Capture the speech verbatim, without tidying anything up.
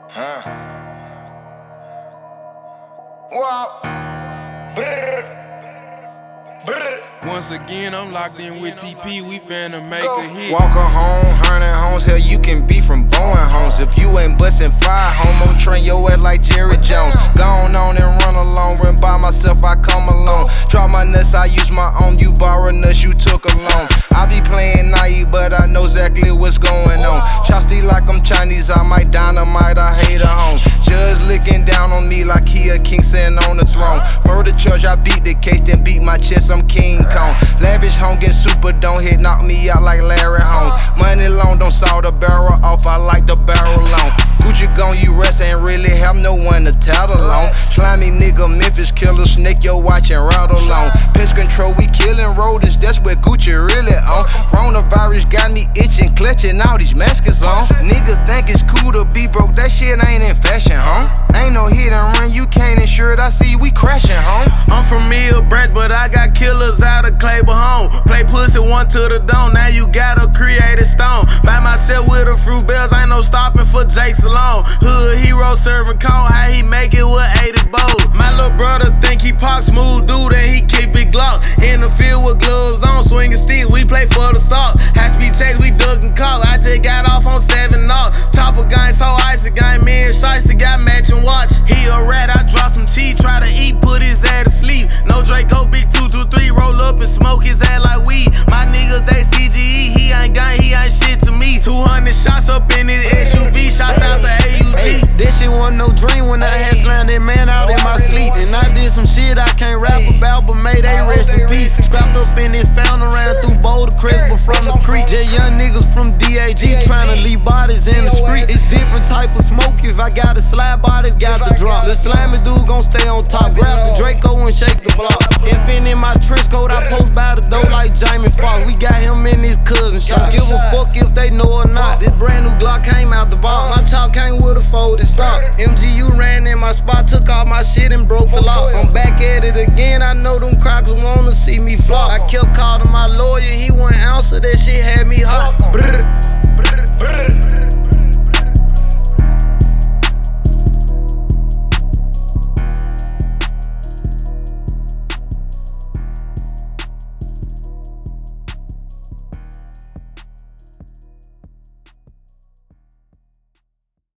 Huh? Wow. Brr. Brr. Once again, I'm locked in with T P, we finna make Go. a hit. Walker home, hundred homes, hell you can be from Bowen homes. If you ain't bustin' fire home, I'm train your ass like Jerry Jones. Gone on and run along, run by myself, I come along. Drop my nuts, I use my own, you borrow nuts, you took a loan. I be playing naive, but I know exactly what's going on. Chopstick like I'm Chinese, I might dynamite, I hate a home. Judge looking down on me like he a king sitting on the throne. Murder charge, I beat the case, then beat my chest, I'm King Kong. Lavish home, get super, don't hit, knock me out like Larry Home. Money long, don't saw the barrel off, I like the barrel long. Gucci gone, you rest, ain't really have no one to tattle on. Slimy nigga, Memphis killer, snake your watch and rattle on. Pest control, we killing rodents, that's what Gucci really on. Coronavirus got me itching, clutching all these masks on. Niggas think it's cool to be broke, that shit ain't in fashion, huh? Ain't no hit and run, you can't insure it, I see we crashing, huh? I'm from Mill Branch, but I got killers out of Claiborne home. Play pussy one to the dome, now you gotta create a stone. By myself with a fruit bells, ain't no stopping for Jake Salone. Hood hero serving cone, how he make it with eighty bowls. My little brother think he pop smooth dude and he keep it Glock. In the field with gloves on, swinging sticks, we play for the salt. High speed chase, we duck and call. I just got off on seven knots. Topper gang, so icy gang, me and Shiesty got matching watch. He a rat, I drop some cheese, try to eat, put his ass to sleep. No Draco, big two two three, roll up and smoke his ass like weed. My niggas, they C G E, he ain't gang, he ain't shit to me. two hundred shots up in his S U V, shots out the A U G. Hey, this shit wasn't no dream when I had slammed that man out in my sleep. And I did some shit I can't rap about, but may they rest in peace. Scrapped up in this found around through Boulder Crest, but from the creek. Just young niggas from D A G trying to leave bodies in the street. It's different type of smoke, if I got a slide bodies, got the drop. The slimy dude gon' stay on top, grab the Draco and shake the block. Infant in my trench coat, I post by the door like Jamie Foxx. We got him in his cousin shop. Give a fuck if they know or not. This brand new Glock came out the box. My chop came with a folded stock. M G U ran in my spot, took all my shit and broke the lock. I'm back at it again, I know them crackers wanna see me flop. I kept calling my lawyer, he wouldn't answer, that shit had me hot. Brr.